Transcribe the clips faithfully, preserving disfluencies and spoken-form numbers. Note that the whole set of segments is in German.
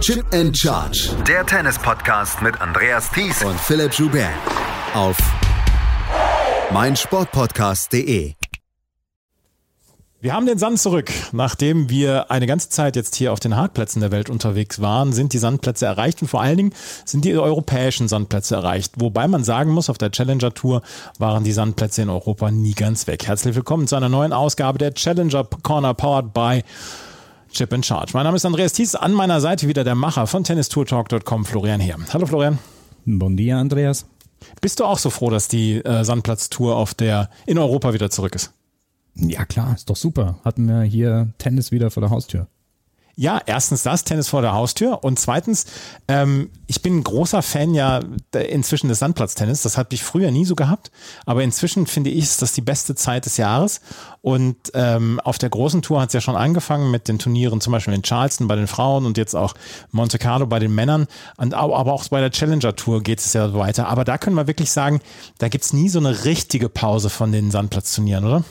Chip and Charge. Der Tennis-Podcast mit Andreas Thies und Philipp Joubert auf meinsportpodcast punkt de. Wir haben den Sand zurück. Nachdem wir eine ganze Zeit jetzt hier auf den Hartplätzen der Welt unterwegs waren, sind die Sandplätze erreicht und vor allen Dingen sind die europäischen Sandplätze erreicht. Wobei man sagen muss, auf der Challenger Tour waren die Sandplätze in Europa nie ganz weg. Herzlich willkommen zu einer neuen Ausgabe der Challenger Corner powered by Chip and Charge. Mein Name ist Andreas Thies, an meiner Seite wieder der Macher von tennis tour talk punkt com, Florian Heer. Hallo Florian. Bon dia, Andreas. Bist du auch so froh, dass die äh, Sandplatztour auf der in Europa wieder zurück ist? Ja klar, ist doch super. Hatten wir hier Tennis wieder vor der Haustür. Ja, erstens das, Tennis vor der Haustür und zweitens, ähm, ich bin ein großer Fan ja inzwischen des Sandplatztennis. Das hatte ich früher nie so gehabt, aber inzwischen finde ich, ist das die beste Zeit des Jahres und ähm, auf der großen Tour hat es ja schon angefangen mit den Turnieren, zum Beispiel in Charleston bei den Frauen und jetzt auch Monte Carlo bei den Männern und aber auch bei der Challenger Tour geht es ja weiter. Aber da können wir wirklich sagen, da gibt es nie so eine richtige Pause von den Sandplatzturnieren, oder?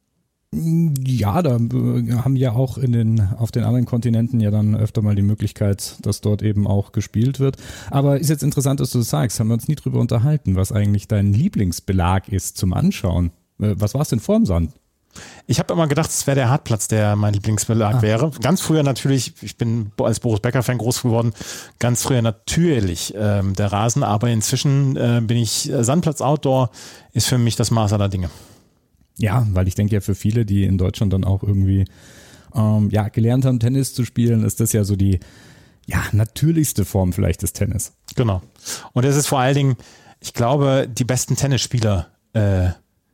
Ja, da haben ja auch in den, auf den anderen Kontinenten ja dann öfter mal die Möglichkeit, dass dort eben auch gespielt wird. Aber ist jetzt interessant, dass du das sagst, haben wir uns nie drüber unterhalten, was eigentlich dein Lieblingsbelag ist zum Anschauen. Was war es denn vorm Sand? Ich habe immer gedacht, es wäre der Hartplatz, der mein Lieblingsbelag ah. wäre. Ganz früher natürlich, ich bin als Boris Becker-Fan groß geworden, ganz früher natürlich ähm, der Rasen, aber inzwischen äh, bin ich, Sandplatz Outdoor ist für mich das Maß aller Dinge. Ja, weil ich denke ja für viele, die in Deutschland dann auch irgendwie ähm, ja, gelernt haben, Tennis zu spielen, ist das ja so die ja, natürlichste Form vielleicht des Tennis. Genau. Und es ist vor allen Dingen, ich glaube, die besten Tennisspieler äh,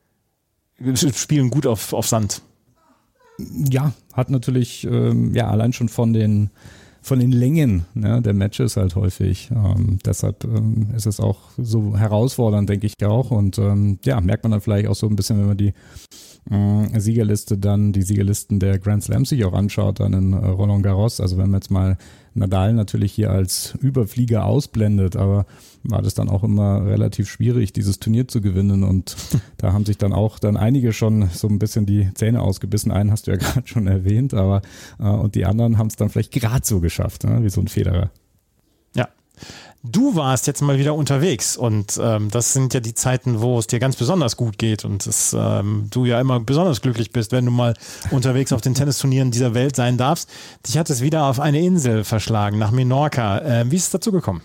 spielen gut auf, auf Sand. Ja, hat natürlich ähm, ja allein schon von den von den Längen ne, der Matches halt häufig. Ähm, deshalb ähm, ist es auch so herausfordernd, denke ich auch. Und ähm, ja, merkt man dann vielleicht auch so ein bisschen, wenn man die äh, Siegerliste dann, die Siegerlisten der Grand Slams sich auch anschaut, dann in äh, Roland Garros. Also wenn man jetzt mal Nadal natürlich hier als Überflieger ausblendet, aber war das dann auch immer relativ schwierig, dieses Turnier zu gewinnen und da haben sich dann auch dann einige schon so ein bisschen die Zähne ausgebissen. Einen hast du ja gerade schon erwähnt, aber äh, und die anderen haben es dann vielleicht gerade so geschafft, ne? Wie so ein Federer. Ja. Du warst jetzt mal wieder unterwegs und ähm, das sind ja die Zeiten, wo es dir ganz besonders gut geht und das, ähm, du ja immer besonders glücklich bist, wenn du mal unterwegs auf den Tennisturnieren dieser Welt sein darfst. Dich hat es wieder auf eine Insel verschlagen, nach Menorca. Äh, wie ist es dazu gekommen?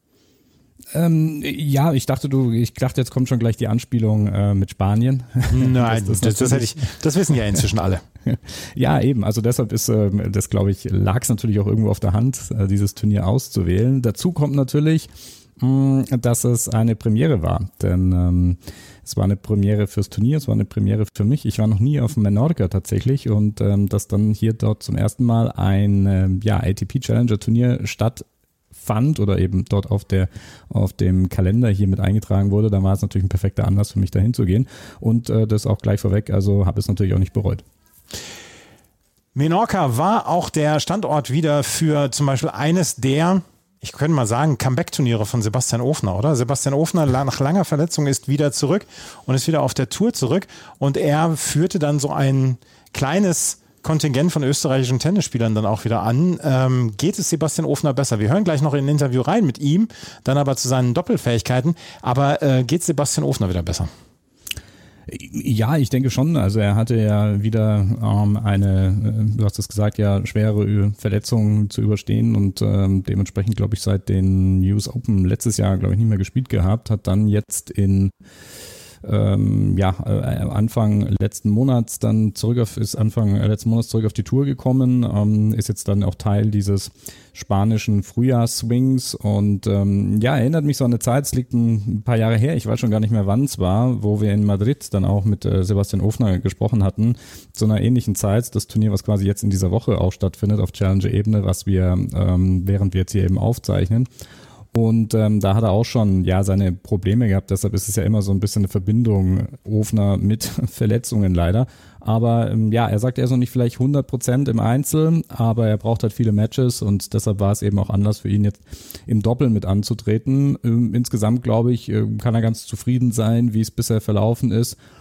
Ähm, ja, ich dachte, du, ich dachte, jetzt kommt schon gleich die Anspielung äh, mit Spanien. Nein, das, das, das, hätte ich, das wissen ja inzwischen alle. Ja, eben. Also deshalb ist äh, das, glaube ich, lag es natürlich auch irgendwo auf der Hand, äh, dieses Turnier auszuwählen. Dazu kommt natürlich, mh, dass es eine Premiere war, denn ähm, es war eine Premiere fürs Turnier, es war eine Premiere für mich. Ich war noch nie auf Menorca tatsächlich und ähm, dass dann hier dort zum ersten Mal ein äh, ja, A T P Challenger Turnier statt fand oder eben dort auf der auf dem Kalender hier mit eingetragen wurde, dann war es natürlich ein perfekter Anlass für mich dahin zu gehen und äh, das auch gleich vorweg, also habe es natürlich auch nicht bereut. Menorca war auch der Standort wieder für zum Beispiel eines der, ich könnte mal sagen, Comeback-Turniere von Sebastian Ofner, oder? Sebastian Ofner nach langer Verletzung ist wieder zurück und ist wieder auf der Tour zurück und er führte dann so ein kleines Kontingent von österreichischen Tennisspielern dann auch wieder an. Ähm, geht es Sebastian Ofner besser? Wir hören gleich noch in ein Interview rein mit ihm, dann aber zu seinen Doppelfähigkeiten. Aber äh, geht Sebastian Ofner wieder besser? Ja, ich denke schon. Also er hatte ja wieder ähm, eine, du hast es gesagt, ja schwere Verletzungen zu überstehen und ähm, dementsprechend, glaube ich, seit den U S Open letztes Jahr, glaube ich, nicht mehr gespielt gehabt, hat dann jetzt in Ähm, ja, äh, Anfang letzten Monats dann zurück auf, ist Anfang letzten Monats zurück auf die Tour gekommen, ähm, ist jetzt dann auch Teil dieses spanischen Frühjahrsswings und ähm, ja, erinnert mich so an eine Zeit, es liegt ein paar Jahre her, ich weiß schon gar nicht mehr wann es war, wo wir in Madrid dann auch mit äh, Sebastian Ofner gesprochen hatten, zu einer ähnlichen Zeit, das Turnier, was quasi jetzt in dieser Woche auch stattfindet auf Challenger-Ebene, was wir, ähm, während wir jetzt hier eben aufzeichnen. Und ähm, da hat er auch schon ja seine Probleme gehabt, deshalb ist es ja immer so ein bisschen eine Verbindung Ofner mit Verletzungen leider. Aber ähm, ja, er sagt, er ist noch nicht vielleicht hundert Prozent im Einzel, aber er braucht halt viele Matches und deshalb war es eben auch Anlass für ihn jetzt im Doppel mit anzutreten. Ähm, insgesamt glaube ich, äh, kann er ganz zufrieden sein, wie es bisher verlaufen ist.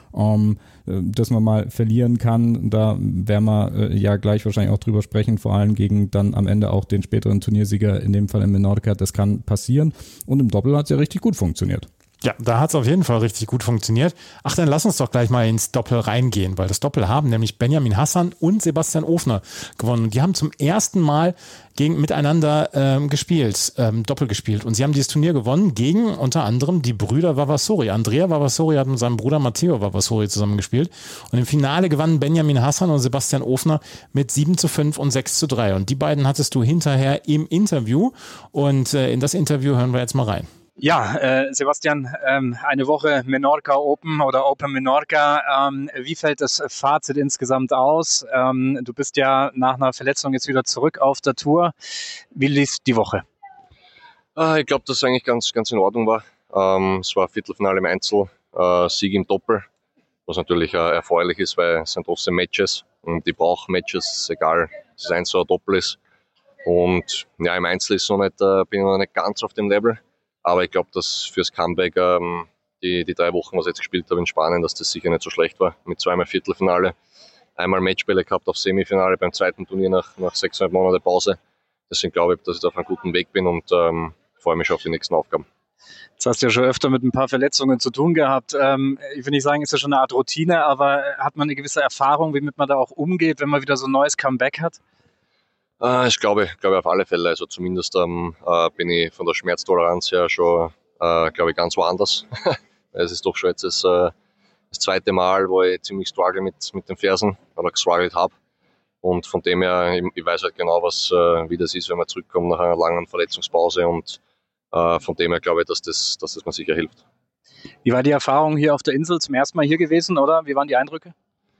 ähm, dass man mal verlieren kann. Da werden wir äh, ja gleich wahrscheinlich auch drüber sprechen, vor allem gegen dann am Ende auch den späteren Turniersieger, in dem Fall in Menorca. Das kann passieren. Und im Doppel hat es ja richtig gut funktioniert. Ja, da hat es auf jeden Fall richtig gut funktioniert. Ach, dann lass uns doch gleich mal ins Doppel reingehen, weil das Doppel haben nämlich Benjamin Hassan und Sebastian Ofner gewonnen. Und die haben zum ersten Mal gegen, miteinander ähm, gespielt, ähm, Doppel gespielt. Und sie haben dieses Turnier gewonnen gegen unter anderem die Brüder Vavasori. Andrea Vavasori hat mit seinem Bruder Matteo Vavasori zusammen gespielt. Und im Finale gewannen Benjamin Hassan und Sebastian Ofner mit sieben zu fünf und sechs zu drei. Und die beiden hattest du hinterher im Interview. Und äh, in das Interview hören wir jetzt mal rein. Ja, äh, Sebastian, ähm, eine Woche Menorca Open oder Open Menorca. Ähm, wie fällt das Fazit insgesamt aus? Ähm, du bist ja nach einer Verletzung jetzt wieder zurück auf der Tour. Wie lief die Woche? Äh, ich glaube, dass es eigentlich ganz, ganz in Ordnung war. Ähm, es war Viertelfinale im Einzel, äh, Sieg im Doppel, was natürlich äh, erfreulich ist, weil es sind trotzdem Matches und ich brauche Matches, egal, dass es eins oder Doppel ist. Und ja, im Einzel ist noch nicht, äh, bin ich noch nicht ganz auf dem Level. Aber ich glaube, dass fürs Comeback ähm, die, die drei Wochen, was ich jetzt gespielt habe in Spanien, dass das sicher nicht so schlecht war. Mit zweimal Viertelfinale, einmal Matchbälle gehabt auf Semifinale beim zweiten Turnier nach, nach sechseinhalb Monaten Pause. Deswegen glaube ich, dass ich da auf einem guten Weg bin und ähm, freue mich schon auf die nächsten Aufgaben. Jetzt hast du ja schon öfter mit ein paar Verletzungen zu tun gehabt. Ähm, ich will nicht sagen, ist ja schon eine Art Routine, aber hat man eine gewisse Erfahrung, wie man da auch umgeht, wenn man wieder so ein neues Comeback hat? Äh, ich glaube, glaube auf alle Fälle. Also zumindest ähm, äh, bin ich von der Schmerztoleranz her schon, äh, glaube ich, ganz woanders. Es ist doch schon jetzt das, äh, das zweite Mal, wo ich ziemlich struggle mit, mit den Fersen oder gestruggelt habe. Und von dem her, ich, ich weiß halt genau, was, äh, wie das ist, wenn man zurückkommt nach einer langen Verletzungspause. Und äh, von dem her glaube ich, dass das, dass das mir sicher hilft. Wie war die Erfahrung hier auf der Insel? Zum ersten Mal hier gewesen, oder? Wie waren die Eindrücke?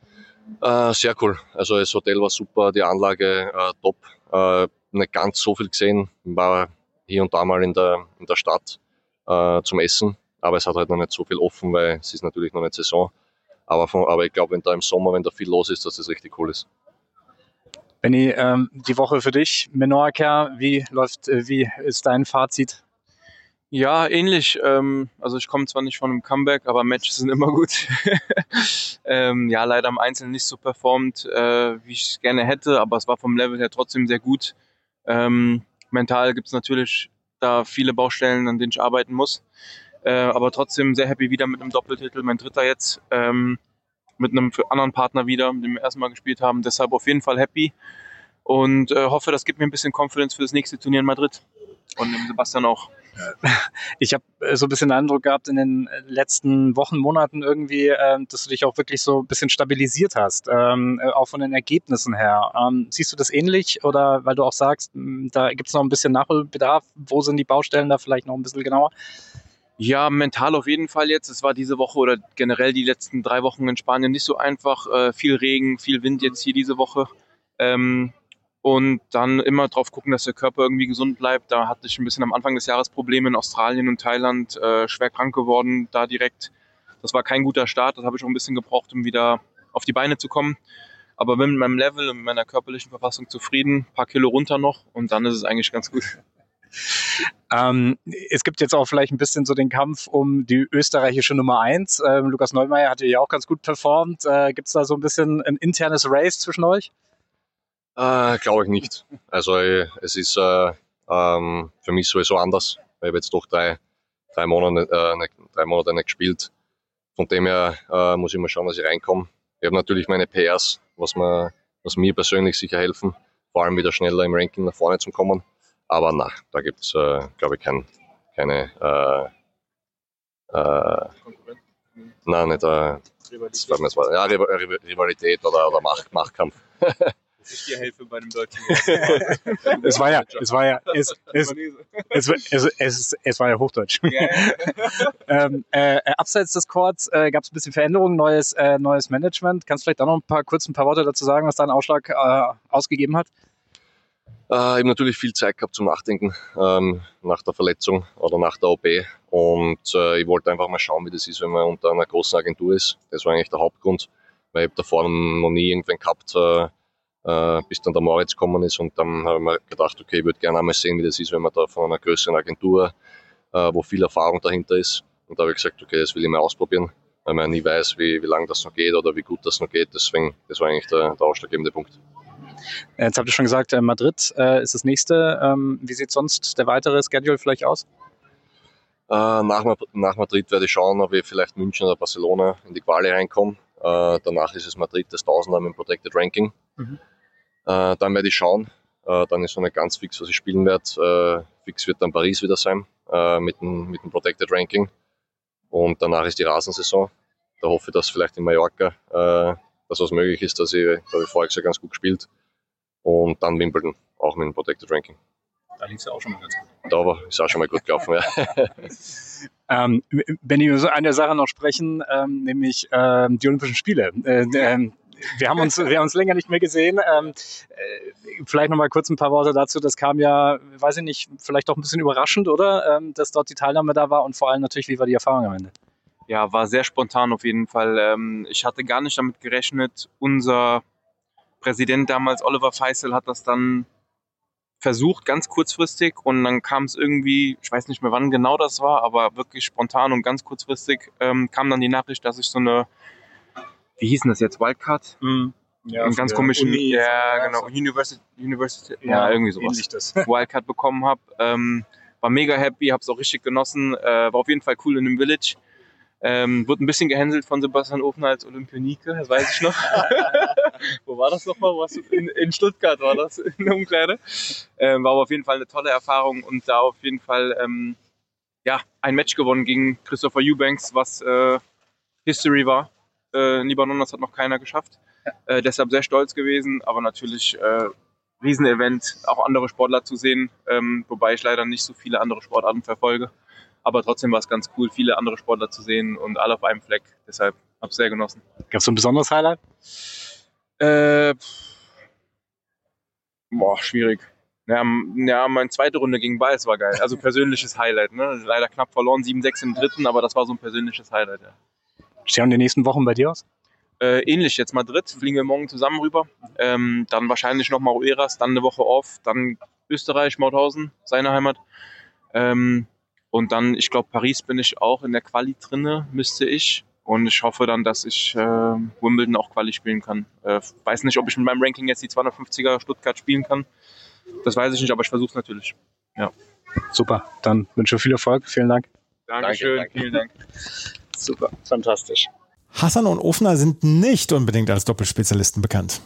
Äh, sehr cool. Also das Hotel war super, die Anlage äh, top. Äh, nicht ganz so viel gesehen. War hier und da mal in der, in der Stadt äh, zum Essen. Aber es hat halt noch nicht so viel offen, weil es ist natürlich noch nicht Saison. Aber, von, aber ich glaube, wenn da im Sommer, wenn da viel los ist, dass das richtig cool ist. Benni, ähm, die Woche für dich, Menorca, wie läuft, äh, wie ist dein Fazit? Ja, ähnlich. Ähm, also ich komme zwar nicht von einem Comeback, aber Matches sind immer gut. ähm, ja, leider im Einzelnen nicht so performt, äh, wie ich es gerne hätte, aber es war vom Level her trotzdem sehr gut. Ähm, mental gibt es natürlich da viele Baustellen, an denen ich arbeiten muss. Äh, aber trotzdem sehr happy wieder mit einem Doppeltitel, mein dritter jetzt, ähm, mit einem anderen Partner wieder, mit dem wir erstmal gespielt haben. Deshalb auf jeden Fall happy und äh, hoffe, das gibt mir ein bisschen Confidence für das nächste Turnier in Madrid. Und dem Sebastian auch. Ich habe so ein bisschen den Eindruck gehabt in den letzten Wochen, Monaten irgendwie, äh, dass du dich auch wirklich so ein bisschen stabilisiert hast, ähm, auch von den Ergebnissen her. Ähm, siehst du das ähnlich oder weil du auch sagst, da gibt es noch ein bisschen Nachholbedarf, wo sind die Baustellen da vielleicht noch ein bisschen genauer? Ja, mental auf jeden Fall jetzt. Es war diese Woche oder generell die letzten drei Wochen in Spanien nicht so einfach. Äh, viel Regen, viel Wind jetzt hier diese Woche. Ähm, Und dann immer drauf gucken, dass der Körper irgendwie gesund bleibt. Da hatte ich ein bisschen am Anfang des Jahres Probleme in Australien und Thailand, äh, schwer krank geworden, da direkt. Das war kein guter Start, das habe ich auch ein bisschen gebraucht, um wieder auf die Beine zu kommen. Aber bin mit meinem Level und mit meiner körperlichen Verfassung zufrieden, ein paar Kilo runter noch und dann ist es eigentlich ganz gut. Ähm, es gibt jetzt auch vielleicht ein bisschen so den Kampf um die österreichische Nummer eins. Ähm, Lukas Neumeier hat ja auch ganz gut performt. Äh, gibt es da so ein bisschen ein internes Race zwischen euch? Äh, glaube ich nicht. Also äh, es ist äh, ähm, für mich sowieso anders. Ich habe jetzt doch drei, drei, Monate, äh, nicht, drei Monate nicht gespielt. Von dem her äh, muss ich mal schauen, dass ich reinkomme. Ich habe natürlich meine P Rs, was, mir, was mir persönlich sicher helfen, vor allem wieder schneller im Ranking nach vorne zu kommen. Aber na, da gibt es, äh, glaube ich, kein, keine äh, äh, nein, nicht äh, Rivalität. Ja, Rivalität oder, oder Macht, Machtkampf. Ich dir helfe bei dem deutschen. Es war ja, es war ja, es, es, es, es, es, es war ja Hochdeutsch. Ja, ja. ähm, äh, abseits des Courts äh, gab es ein bisschen Veränderungen, neues, äh, neues Management. Kannst du vielleicht auch noch ein paar kurz ein paar Worte dazu sagen, was da einen Ausschlag äh, ausgegeben hat? Äh, ich habe natürlich viel Zeit gehabt zum Nachdenken ähm, nach der Verletzung oder nach der O P und äh, ich wollte einfach mal schauen, wie das ist, wenn man unter einer großen Agentur ist. Das war eigentlich der Hauptgrund, weil ich habe davor noch nie irgendwen gehabt, äh, äh, bis dann der Moritz gekommen ist und dann habe ich mir gedacht, okay, ich würde gerne einmal sehen, wie das ist, wenn man da von einer größeren Agentur, äh, wo viel Erfahrung dahinter ist und da habe ich gesagt, okay, das will ich mal ausprobieren weil man nie weiß, wie, wie lange das noch geht oder wie gut das noch geht. Deswegen, das war eigentlich der, der ausschlaggebende Punkt. Jetzt habt ihr schon gesagt, Madrid äh, ist das nächste. Ähm, wie sieht sonst der weitere Schedule vielleicht aus? Äh, nach, nach Madrid werde ich schauen, ob ich vielleicht München oder Barcelona in die Quali reinkomme. Äh, danach ist es Madrid, das Tausender mit dem Protected Ranking. Mhm. Äh, dann werde ich schauen. Äh, dann ist noch nicht ganz fix, was ich spielen werde. Äh, fix wird dann Paris wieder sein äh, mit, dem, mit dem Protected Ranking. Und danach ist die Rasensaison. Da hoffe ich, dass vielleicht in Mallorca äh, das was möglich ist, dass ich, da habe ich voriges Jahr ganz gut gespielt. Und dann Wimbledon, auch mit dem Protected Ranking. Da lief es ja auch schon mal ganz gut. Da war, ist auch schon mal gut gelaufen, ja. ähm, wenn wir über eine Sache noch sprechen, ähm, nämlich ähm, die Olympischen Spiele. Äh, äh, wir haben uns, wir haben uns länger nicht mehr gesehen. Ähm, äh, vielleicht noch mal kurz ein paar Worte dazu. Das kam ja, weiß ich nicht, vielleicht doch ein bisschen überraschend, oder? Ähm, dass dort die Teilnahme da war und vor allem natürlich, wie war die Erfahrung am Ende? Ja, war sehr spontan auf jeden Fall. Ähm, ich hatte gar nicht damit gerechnet. Unser Präsident damals, Oliver Feisel, hat das dann versucht, ganz kurzfristig, und dann kam es irgendwie, ich weiß nicht mehr wann genau das war, aber wirklich spontan und ganz kurzfristig ähm, kam dann die Nachricht, dass ich so eine, wie hieß denn das jetzt, Wildcard? Mm, ja, einen ganz komischen, Uni, ja genau, University, University ja, ja, irgendwie sowas, das. Wildcard bekommen habe. Ähm, war mega happy, habe es auch richtig genossen, äh, war auf jeden Fall cool in dem Village. Ähm, wurde ein bisschen gehänselt von Sebastian Ofner als Olympionike, das weiß ich noch. Wo war das nochmal? In, in Stuttgart war das, in der Umkleide. Ähm, war aber auf jeden Fall eine tolle Erfahrung und da auf jeden Fall ähm, ja, ein Match gewonnen gegen Christopher Eubanks, was äh, History war. Äh, in Libanon, das hat noch keiner geschafft. Äh, deshalb sehr stolz gewesen, aber natürlich äh, Riesenevent, auch andere Sportler zu sehen, ähm, wobei ich leider nicht so viele andere Sportarten verfolge. Aber trotzdem war es ganz cool, viele andere Sportler zu sehen und alle auf einem Fleck. Deshalb habe ich es sehr genossen. Gab es so ein besonderes Highlight? Äh, boah, schwierig. Ja, ja, meine zweite Runde gegen Biles war geil. Also persönliches Highlight. Ne? Leider knapp verloren, sieben sechs im dritten, aber das war so ein persönliches Highlight. Ja. Schauen die nächsten Wochen bei dir aus? Äh, ähnlich, jetzt Madrid, fliegen wir morgen zusammen rüber. Ähm, dann wahrscheinlich nochmal Oeiras, dann eine Woche off, dann Österreich, Mauthausen, seine Heimat. Ähm, Und dann, ich glaube, Paris bin ich auch in der Quali drinne, müsste ich. Und ich hoffe dann, dass ich äh, Wimbledon auch Quali spielen kann. Äh, weiß nicht, ob ich mit meinem Ranking jetzt die zweihundertfünfziger Stuttgart spielen kann. Das weiß ich nicht, aber ich versuche es natürlich. Ja. Super, dann wünsche ich viel Erfolg. Vielen Dank. Dankeschön, danke, danke. Vielen Dank. Super, fantastisch. Hassan und Ofner sind nicht unbedingt als Doppelspezialisten bekannt.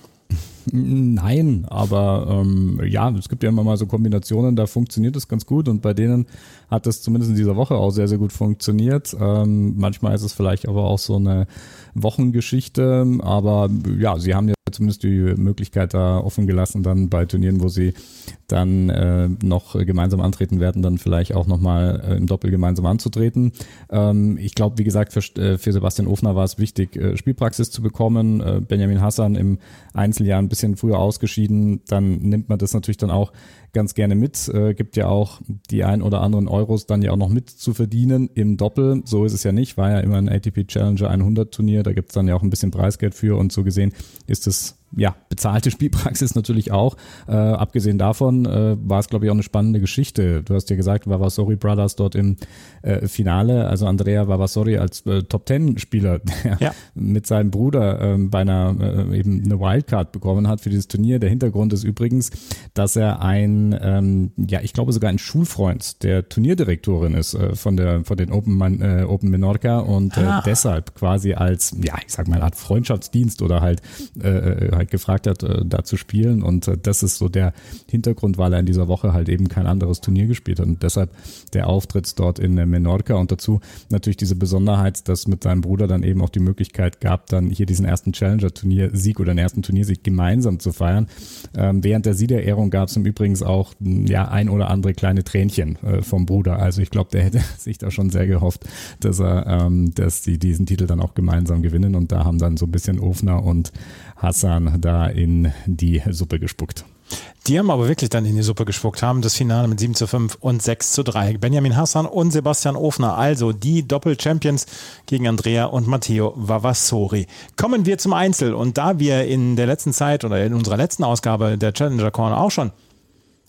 Nein, aber ähm, ja, es gibt ja immer mal so Kombinationen, da funktioniert es ganz gut und bei denen hat es zumindest in dieser Woche auch sehr, sehr gut funktioniert. Ähm, manchmal ist es vielleicht aber auch so eine Wochengeschichte, aber ja, sie haben ja zumindest die Möglichkeit da offen gelassen, dann bei Turnieren, wo sie dann äh, noch gemeinsam antreten werden, dann vielleicht auch nochmal äh, im Doppel gemeinsam anzutreten. Ähm, ich glaube, wie gesagt, für, äh, für Sebastian Ofner war es wichtig, äh, Spielpraxis zu bekommen. Äh, Benjamin Hassan im Einzeljahr ein bisschen früher ausgeschieden, dann nimmt man das natürlich dann auch ganz gerne mit. Äh, gibt ja auch die ein oder anderen Euros dann ja auch noch mit zu verdienen im Doppel. So ist es ja nicht, war ja immer ein A T P Challenger hundert Turnier, da gibt es dann ja auch ein bisschen Preisgeld für und so gesehen ist es ja, bezahlte Spielpraxis natürlich auch. Äh, abgesehen davon äh, war es, glaube ich, auch eine spannende Geschichte. Du hast ja gesagt, Vavasori Brothers dort im äh, Finale, also Andrea Vavasori als äh, Top-Ten-Spieler, der ja. mit seinem Bruder äh, bei einer äh, eben eine Wildcard bekommen hat für dieses Turnier. Der Hintergrund ist übrigens, dass er ein, ähm, ja, ich glaube sogar ein Schulfreund der Turnierdirektorin ist äh, von der von den Open, äh, Open Menorca und äh, ah. deshalb quasi als, ja, ich sag mal, eine Art Freundschaftsdienst oder halt äh, halt gefragt hat, äh, da zu spielen und äh, das ist so der Hintergrund, weil er in dieser Woche halt eben kein anderes Turnier gespielt hat und deshalb der Auftritt dort in äh, Menorca und dazu natürlich diese Besonderheit, dass mit seinem Bruder dann eben auch die Möglichkeit gab, dann hier diesen ersten Challenger-Turnier-Sieg oder den ersten Turniersieg gemeinsam zu feiern. Ähm, während der Siegerehrung gab es im Übrigen auch ja ein oder andere kleine Tränchen äh, vom Bruder, also ich glaube, der hätte sich da schon sehr gehofft, dass er, ähm, dass die diesen Titel dann auch gemeinsam gewinnen und da haben dann so ein bisschen Ofner und Hassan da in die Suppe gespuckt. Die haben aber wirklich dann in die Suppe gespuckt, haben das Finale mit sieben zu fünf und sechs zu drei. Benjamin Hassan und Sebastian Ofner, also die Doppel-Champions gegen Andrea und Matteo Vavasori. Kommen wir zum Einzel und da wir in der letzten Zeit oder in unserer letzten Ausgabe der Challenger Corner auch schon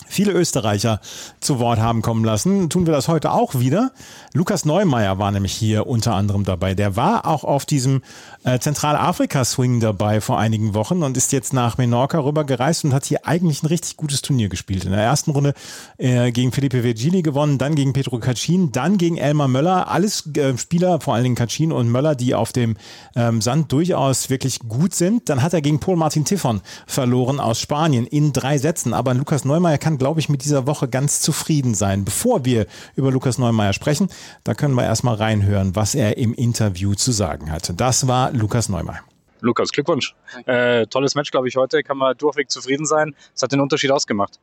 viele Österreicher zu Wort haben kommen lassen. Tun wir das heute auch wieder. Lukas Neumeier war nämlich hier unter anderem dabei. Der war auch auf diesem äh, Zentralafrika-Swing dabei vor einigen Wochen und ist jetzt nach Menorca rübergereist und hat hier eigentlich ein richtig gutes Turnier gespielt. In der ersten Runde äh, gegen Felipe Virgili gewonnen, dann gegen Pedro Cachin, dann gegen Elmar Möller. Alles äh, Spieler, vor allen Dingen Cachin und Möller, die auf dem ähm, Sand durchaus wirklich gut sind. Dann hat er gegen Paul Martin Tiffon verloren aus Spanien in drei Sätzen. Aber Lukas Neumeier kann, glaube ich, mit dieser Woche ganz zufrieden sein. Bevor wir über Lukas Neumeier sprechen, da können wir erstmal reinhören, was er im Interview zu sagen hatte. Das war Lukas Neumeier. Lukas, Glückwunsch. Äh, tolles Match, glaube ich, heute. Kann man durchweg zufrieden sein. Was hat den Unterschied ausgemacht?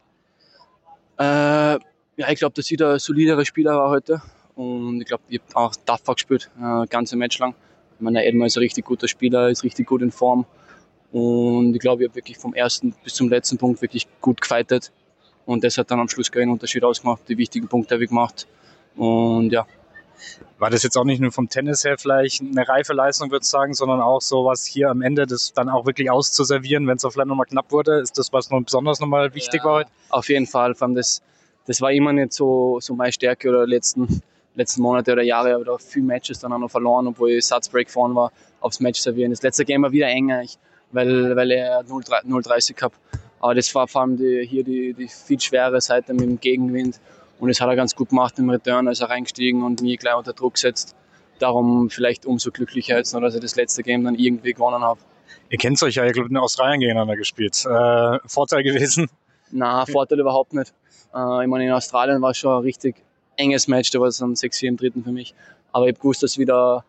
Äh, ja, ich glaube, dass ich der solidere Spieler war heute. Und ich glaube, ich habe auch tough gespielt, äh, ganze Match lang. Ich meine, der Edmar ist ein richtig guter Spieler, ist richtig gut in Form. Und ich glaube, ich habe wirklich vom ersten bis zum letzten Punkt wirklich gut gefightet. Und das hat dann am Schluss keinen Unterschied ausgemacht. Die wichtigen Punkte habe ich gemacht. Und ja. War das jetzt auch nicht nur vom Tennis her vielleicht eine reife Leistung, würde ich sagen, sondern auch so was hier am Ende, das dann auch wirklich auszuservieren, wenn es auch vielleicht nochmal knapp wurde? Ist das, was noch besonders nochmal wichtig ja, war heute? Auf jeden Fall. Vor allem das, das war immer nicht so, so meine Stärke oder letzten, letzten Monate oder Jahre. Ich habe da viele Matches dann auch noch verloren, obwohl ich Satzbreak vorn war, aufs Match servieren. Das letzte Game war wieder enger, ich, weil, weil er null dreißig gehabt. Aber das war vor allem die, hier die, die viel schwere Seite mit dem Gegenwind. Und das hat er ganz gut gemacht im Return, als er reingestiegen und mich gleich unter Druck gesetzt. Darum vielleicht umso glücklicher jetzt noch, dass ich das letzte Game dann irgendwie gewonnen habe. Ihr kennt euch ja, ich glaube, in Australien gegeneinander gespielt. Äh, Vorteil gewesen? Nein, Vorteil überhaupt nicht. Äh, ich meine, in Australien war es schon ein richtig enges Match, da war es dann sechs vier im dritten für mich. Aber ich habe gewusst, dass es wieder,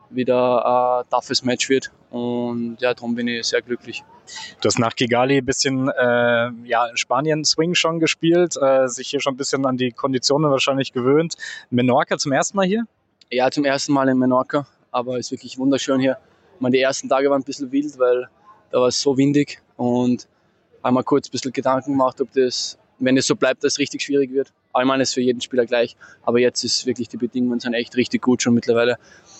wieder ein toughes Match wird. Und ja, darum bin ich sehr glücklich. Du hast nach Kigali ein bisschen äh, ja, Spanien-Swing schon gespielt, äh, sich hier schon ein bisschen an die Konditionen wahrscheinlich gewöhnt. Menorca zum ersten Mal hier? Ja, zum ersten Mal in Menorca, aber es ist wirklich wunderschön hier. Ich meine, die ersten Tage waren ein bisschen wild, weil da war es so windig und habe mir kurz ein bisschen Gedanken gemacht, ob das, wenn es so bleibt, dass es richtig schwierig wird. Aber ich meine, es ist für jeden Spieler gleich, aber jetzt ist wirklich, die Bedingungen sind echt richtig gut schon mittlerweile.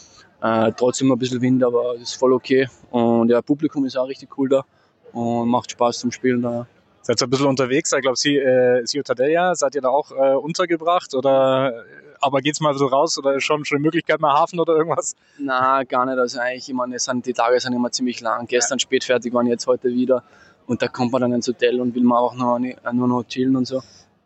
Äh, trotzdem noch ein bisschen Wind, aber das ist voll okay. Und ja, Publikum ist auch richtig cool da und macht Spaß zum Spielen da. Seid ihr ein bisschen unterwegs? Ich glaube, Sie, äh, Ciutadella, seid ihr da auch äh, untergebracht? Oder, aber geht's mal so raus oder ist schon schon eine Möglichkeit, mal Hafen oder irgendwas? Na, gar nicht. Also eigentlich, ich meine, es sind, die Tage sind immer ziemlich lang. Gestern ja. spät fertig waren, jetzt heute wieder. Und da kommt man dann ins Hotel und will man auch noch, nur noch chillen und so.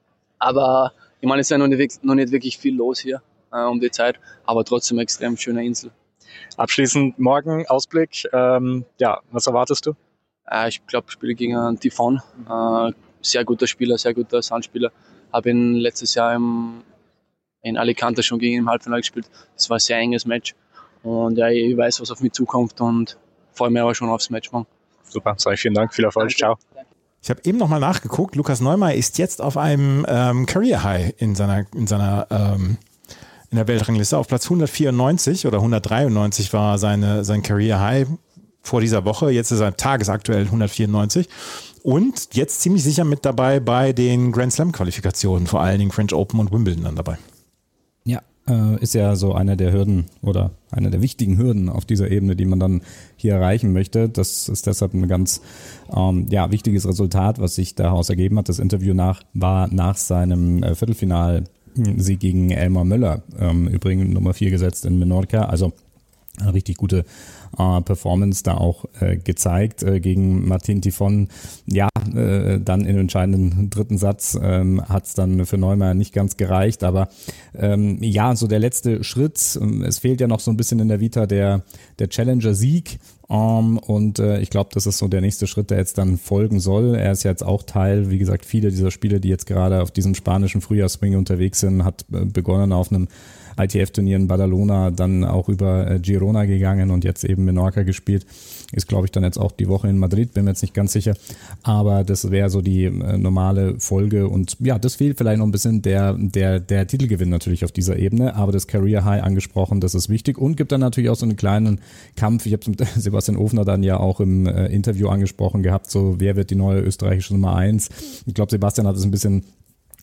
Aber ich meine, es ist ja noch nicht, noch nicht wirklich viel los hier äh, um die Zeit. Aber trotzdem eine extrem schöne Insel. Abschließend morgen Ausblick. Ähm, ja, was erwartest du? Äh, ich glaube, ich spiele gegen einen Tiffon. Äh, sehr guter Spieler, sehr guter Sandspieler. Habe ihn letztes Jahr im, in Alicante schon gegen ihn im Halbfinale gespielt. Das war ein sehr enges Match. Und ja, ich weiß, was auf mich zukommt und freue mich aber schon aufs Match morgen. Super, sage ich vielen Dank, viel Erfolg, ciao. Ich habe eben nochmal nachgeguckt, Lukas Neumeier ist jetzt auf einem ähm, Career High in seiner, in seiner ähm, in der Weltrangliste. Auf Platz hundertvierundneunzig oder hundertdreiundneunzig war seine, sein Career High vor dieser Woche. Jetzt ist er tagesaktuell hundertvierundneunzig und jetzt ziemlich sicher mit dabei bei den Grand Slam Qualifikationen, vor allen Dingen French Open und Wimbledon dann dabei. Ja, äh, ist ja so eine der Hürden oder eine der wichtigen Hürden auf dieser Ebene, die man dann hier erreichen möchte. Das ist deshalb ein ganz ähm, ja, wichtiges Resultat, was sich daraus ergeben hat. Das Interview nach war nach seinem äh, Viertelfinal Sieg gegen Elmar Möller, ähm, übrigens Nummer vier gesetzt in Menorca, also eine richtig gute äh, Performance da auch äh, gezeigt äh, gegen Martin Tiffon. Ja, äh, dann im entscheidenden dritten Satz ähm, hat es dann für Neumeier nicht ganz gereicht, aber ähm, ja, so der letzte Schritt, es fehlt ja noch so ein bisschen in der Vita der, der Challenger-Sieg. Um, und äh, ich glaube, das ist so der nächste Schritt, der jetzt dann folgen soll. Er ist jetzt auch Teil, wie gesagt, viele dieser Spiele, die jetzt gerade auf diesem spanischen Frühjahrsswing unterwegs sind, hat äh, begonnen auf einem I T F-Turnier in Badalona, dann auch über äh, Girona gegangen und jetzt eben Menorca gespielt. Ist, glaube ich, dann jetzt auch die Woche in Madrid, bin mir jetzt nicht ganz sicher. Aber das wäre so die äh, normale Folge. Und ja, das fehlt vielleicht noch ein bisschen der, der, der Titelgewinn natürlich auf dieser Ebene. Aber das Career High angesprochen, das ist wichtig. Und gibt dann natürlich auch so einen kleinen Kampf. Ich habe es mit Sebastian Ofner dann ja auch im äh, Interview angesprochen gehabt. So, wer wird die neue österreichische Nummer eins? Ich glaube, Sebastian hat es ein bisschen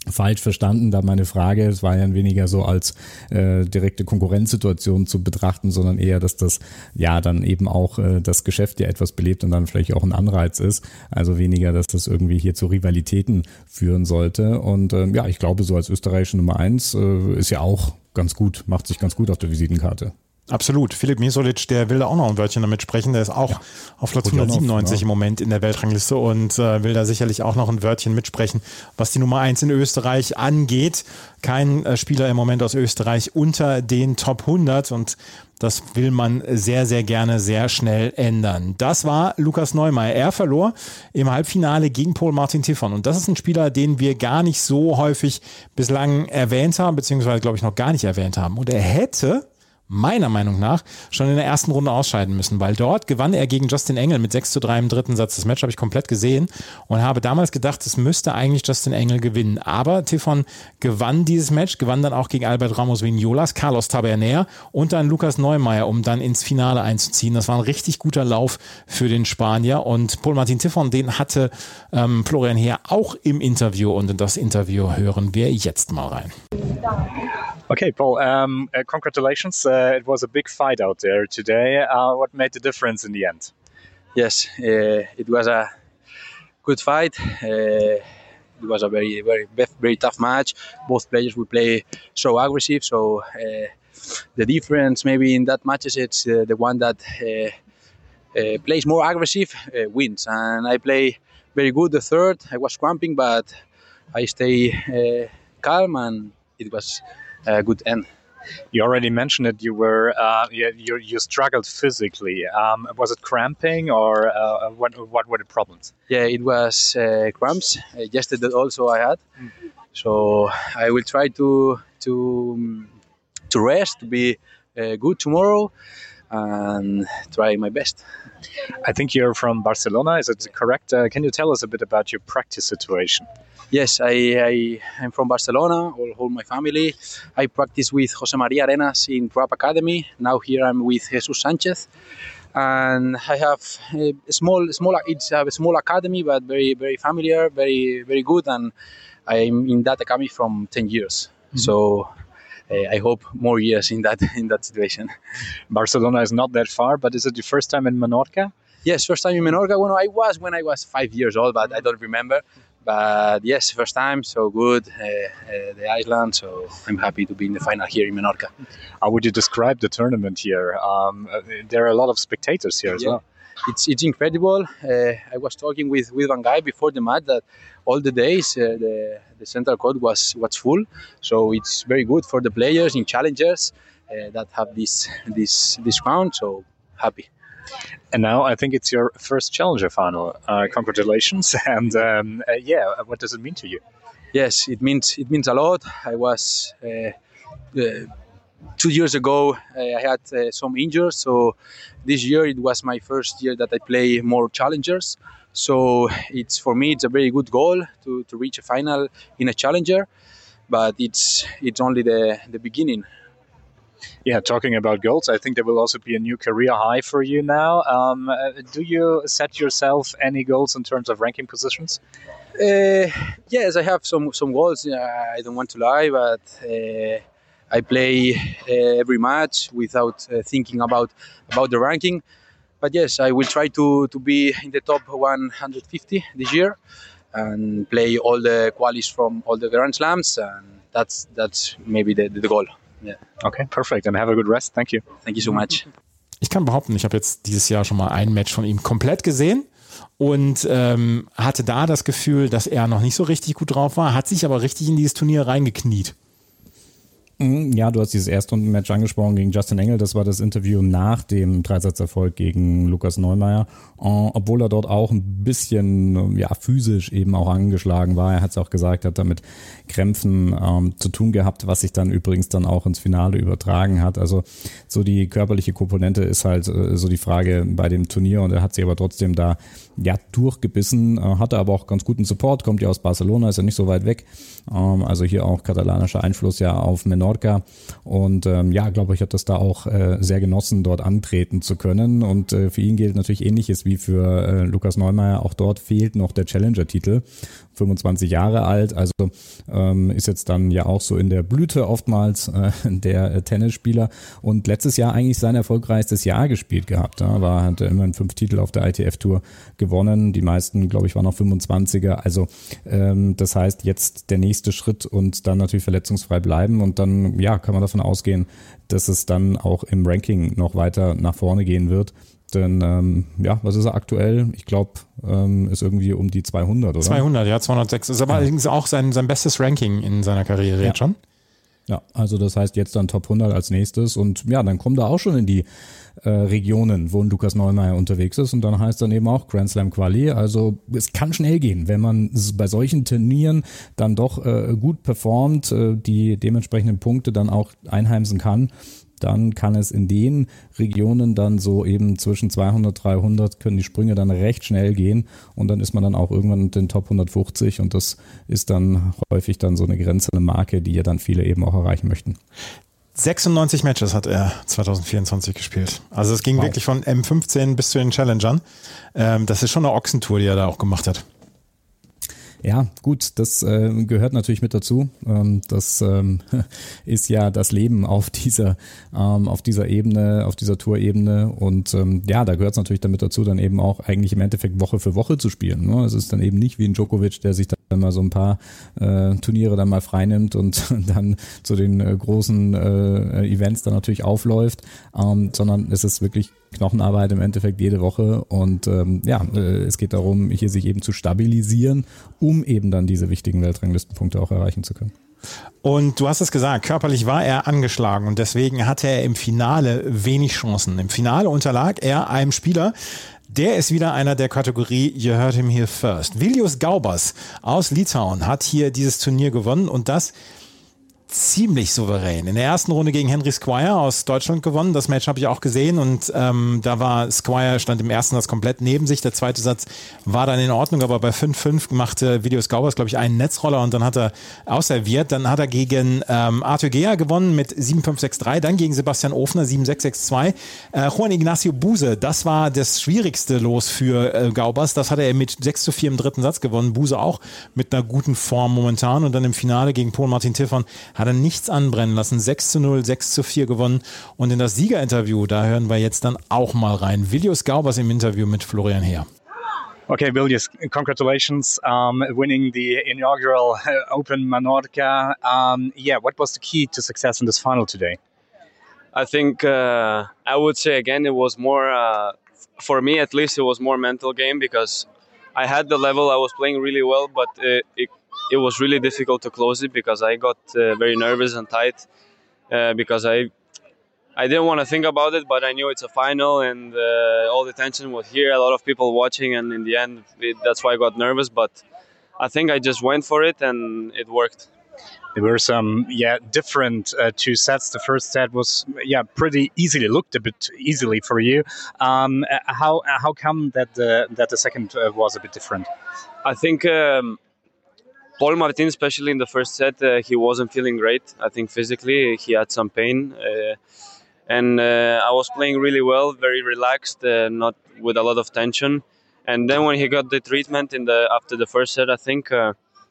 falsch verstanden, da meine Frage, es war ja weniger so als äh, direkte Konkurrenzsituation zu betrachten, sondern eher, dass das ja dann eben auch äh, das Geschäft ja etwas belebt und dann vielleicht auch ein Anreiz ist, also weniger, dass das irgendwie hier zu Rivalitäten führen sollte und ähm, ja, ich glaube, so als österreichische Nummer eins äh, ist ja auch ganz gut, macht sich ganz gut auf der Visitenkarte. Absolut. Filip Misolic, der will da auch noch ein Wörtchen damit sprechen. Der ist auch ja. auf Platz hundertsiebenundneunzig ja. im Moment in der Weltrangliste und äh, will da sicherlich auch noch ein Wörtchen mitsprechen, was die Nummer eins in Österreich angeht. Kein äh, Spieler im Moment aus Österreich unter den Top hundert und das will man sehr, sehr gerne sehr schnell ändern. Das war Lukas Neumeier. Er verlor im Halbfinale gegen Paul Martin Tiffon. Und das ist ein Spieler, den wir gar nicht so häufig bislang erwähnt haben, beziehungsweise, glaube ich, noch gar nicht erwähnt haben. Und er hätte meiner Meinung nach schon in der ersten Runde ausscheiden müssen, weil dort gewann er gegen Justin Engel mit sechs zu drei im dritten Satz. Das Match habe ich komplett gesehen und habe damals gedacht, es müsste eigentlich Justin Engel gewinnen. Aber Tiffon gewann dieses Match, gewann dann auch gegen Albert Ramos Vignolas, Carlos Taberner und dann Lukas Neumeier, um dann ins Finale einzuziehen. Das war ein richtig guter Lauf für den Spanier und Paul Martin Tiffon, den hatte ähm, Florian Heer auch im Interview und in das Interview hören wir jetzt mal rein. Okay, Paul, um, uh, congratulations. Uh, it was a big fight out there today. Uh, what made the difference in the end? Yes, uh, it was a good fight. Uh, it was a very, very, very tough match. Both players will play so aggressive. So uh, the difference maybe in that match is it's uh, the one that uh, uh, plays more aggressive uh, wins. And I play very good the third. I was cramping, but I stay uh, calm and it was a good end. You already mentioned that you were uh, you, you you struggled physically. Um, was it cramping or uh, what what were the problems? Yeah, it was uh, cramps. Uh, yesterday also I had. Mm. So I will try to to to rest, to be uh, good tomorrow, and try my best. I think you're from Barcelona. Is it correct? Uh, can you tell us a bit about your practice situation? Yes, I, I am from Barcelona, all, all my family. I practice with Jose Maria Arenas in Pro Up Academy. Now here I'm with Jesus Sanchez. And I have a small, small, it's a small academy, but very, very familiar, very, very good. And I'm in that academy from ten years. Mm-hmm. So uh, I hope more years in that, in that situation. Barcelona is not that far, but is it your first time in Menorca? Yes, first time in Menorca. When I was, when I was five years old, but I don't remember. But yes, first time, so good, uh, uh, the island, so I'm happy to be in the final here in Menorca. How would you describe the tournament here? Um, uh, there are a lot of spectators here as yeah. well. It's it's incredible. Uh, I was talking with, with one guy before the match that all the days uh, the, the central court was, was full, so it's very good for the players and challengers uh, that have this, this, this round, so happy. And now I think it's your first Challenger final. Uh, congratulations! And um, uh, yeah, what does it mean to you? Yes, it means it means a lot. I was uh, uh, two years ago. Uh, I had uh, some injuries, so this year it was my first year that I play more Challengers. So it's for me it's a very good goal to, to reach a final in a Challenger, but it's it's only the the beginning. Yeah, talking about goals, I think there will also be a new career high for you now. Um, uh, do you set yourself any goals in terms of ranking positions? Uh, yes, I have some some goals. Uh, I don't want to lie, but uh, I play uh, every match without uh, thinking about about the ranking. But yes, I will try to, to be in the top one hundred fifty this year and play all the qualies from all the Grand Slams, and that's that's maybe the, the goal. Yeah. Okay, perfect. And have a good rest. Thank you. Thank you so much. Ich kann behaupten, ich habe jetzt dieses Jahr schon mal ein Match von ihm komplett gesehen und ähm, hatte da das Gefühl, dass er noch nicht so richtig gut drauf war, hat sich aber richtig in dieses Turnier reingekniet. Ja, du hast dieses Erstrunden-Match angesprochen gegen Justin Engel. Das war das Interview nach dem Dreisatzerfolg gegen Lukas Neumeier. Obwohl er dort auch ein bisschen ja physisch eben auch angeschlagen war. Er hat es auch gesagt, hat damit Krämpfen ähm, zu tun gehabt, was sich dann übrigens dann auch ins Finale übertragen hat. Also so die körperliche Komponente ist halt äh, so die Frage bei dem Turnier, und er hat sich aber trotzdem da ja durchgebissen, äh, hatte aber auch ganz guten Support, kommt ja aus Barcelona, ist ja nicht so weit weg. Ähm, also hier auch katalanischer Einfluss ja auf Menorca. Mallorca und ähm, ja, glaube ich, hat das da auch äh, sehr genossen, dort antreten zu können und äh, für ihn gilt natürlich Ähnliches wie für äh, Lukas Neumeier, auch dort fehlt noch der Challenger-Titel, fünfundzwanzig Jahre alt, also ähm, ist jetzt dann ja auch so in der Blüte oftmals äh, der äh, Tennisspieler und letztes Jahr eigentlich sein erfolgreichstes Jahr gespielt gehabt, ja, war, hatte immerhin fünf Titel auf der I T F-Tour gewonnen, die meisten, glaube ich, waren noch fünfundzwanziger, also ähm, das heißt jetzt der nächste Schritt und dann natürlich verletzungsfrei bleiben und dann, ja, kann man davon ausgehen, dass es dann auch im Ranking noch weiter nach vorne gehen wird. Denn, ähm, ja, was ist er aktuell? Ich glaube, ähm, ist irgendwie um die zweihundert, oder? zweihundert, ja, zweihundertsechs. Ist aber ja. allerdings auch sein, sein bestes Ranking in seiner Karriere ja. jetzt schon. Ja, also das heißt jetzt dann Top hundert als nächstes und ja, dann kommen da auch schon in die äh, Regionen, wo ein Lukas Neumeier unterwegs ist und dann heißt dann eben auch Grand Slam Quali. Also es kann schnell gehen, wenn man bei solchen Turnieren dann doch äh, gut performt, äh, die dementsprechenden Punkte dann auch einheimsen kann. Dann kann es in den Regionen dann so eben zwischen zweihundert, dreihundert können die Sprünge dann recht schnell gehen und dann ist man dann auch irgendwann in den Top hundertfünfzig und das ist dann häufig dann so eine Grenze, eine Marke, die ja dann viele eben auch erreichen möchten. sechsundneunzig Matches hat er zwanzig vierundzwanzig gespielt. Also es ging wow. wirklich von M fünfzehn bis zu den Challengern. Ähm, das ist schon eine Ochsentour, die er da auch gemacht hat. Ja, gut, das äh, gehört natürlich mit dazu. Ähm, das ähm, ist ja das Leben auf dieser ähm, auf dieser Ebene, auf dieser Tourebene und ähm, ja, da gehört es natürlich damit dazu, dann eben auch eigentlich im Endeffekt Woche für Woche zu spielen. Ne? Es ist dann eben nicht wie ein Djokovic, der sich dann mal so ein paar äh, Turniere dann mal freinimmt und dann zu den äh, großen äh, Events dann natürlich aufläuft, ähm, sondern es ist wirklich Knochenarbeit im Endeffekt jede Woche und ähm, ja, äh, es geht darum, hier sich eben zu stabilisieren, um eben dann diese wichtigen Weltranglistenpunkte auch erreichen zu können. Und du hast es gesagt, körperlich war er angeschlagen und deswegen hatte er im Finale wenig Chancen. Im Finale unterlag er einem Spieler, der ist wieder einer der Kategorie You Heard Him Here First. Vilius Gaubas aus Litauen hat hier dieses Turnier gewonnen und das ziemlich souverän. In der ersten Runde gegen Henry Squire aus Deutschland gewonnen. Das Match habe ich auch gesehen und ähm, da war Squire, stand im ersten Satz komplett neben sich. Der zweite Satz war dann in Ordnung, aber bei fünf fünf machte Vilius Gaubas, glaube ich, einen Netzroller und dann hat er ausserviert. Dann hat er gegen ähm, Arthur Gea gewonnen mit sieben fünf sechs drei, dann gegen Sebastian Ofner sieben sechs sechs zwei. Äh, Juan Ignacio Buse, das war das schwierigste Los für äh, Gaubas. Das hat er mit sechs zu vier im dritten Satz gewonnen. Buse auch mit einer guten Form momentan und dann im Finale gegen Paul Martin Tiffon hat er nichts anbrennen lassen. sechs zu null, sechs zu vier gewonnen. Und in das Siegerinterview, da hören wir jetzt dann auch mal rein. Vilius Gaubas im Interview mit Florian Heer. Okay, Vilius, congratulations um, winning the inaugural uh, Open Menorca. Um, yeah, what was the key to success in this final today? I think uh, I would say again it was more, uh, for me at least, it was more mental game because I had the level, I was playing really well, but it, it It was really difficult to close it because I got uh, very nervous and tight uh, because I I didn't want to think about it, but I knew it's a final and uh, all the tension was here, a lot of people watching, and in the end, it, that's why I got nervous. But I think I just went for it and it worked. There were some, yeah, different uh, two sets. The first set was, yeah, pretty easily, looked a bit easily for you. Um, how how come that the that the second uh, was a bit different? I think. Um, Paul Martin, especially in the first set, uh, he wasn't feeling great. I think physically he had some pain. Uh, and uh, I was playing really well, very relaxed, uh, not with a lot of tension. And then when he got the treatment in the after the first set, I think uh,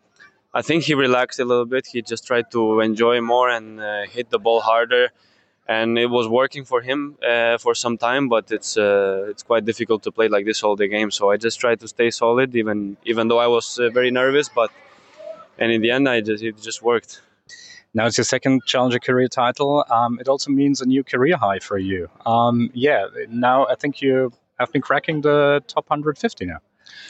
I think he relaxed a little bit. He just tried to enjoy more and uh, hit the ball harder. And it was working for him uh, for some time, but it's uh, it's quite difficult to play like this all the game. So I just tried to stay solid, even even though I was uh, very nervous, but And in the end, I just it just worked. Now it's your second Challenger career title. Um, it also means a new career high for you. Um, yeah, now I think you have been cracking the top one hundred fifty now.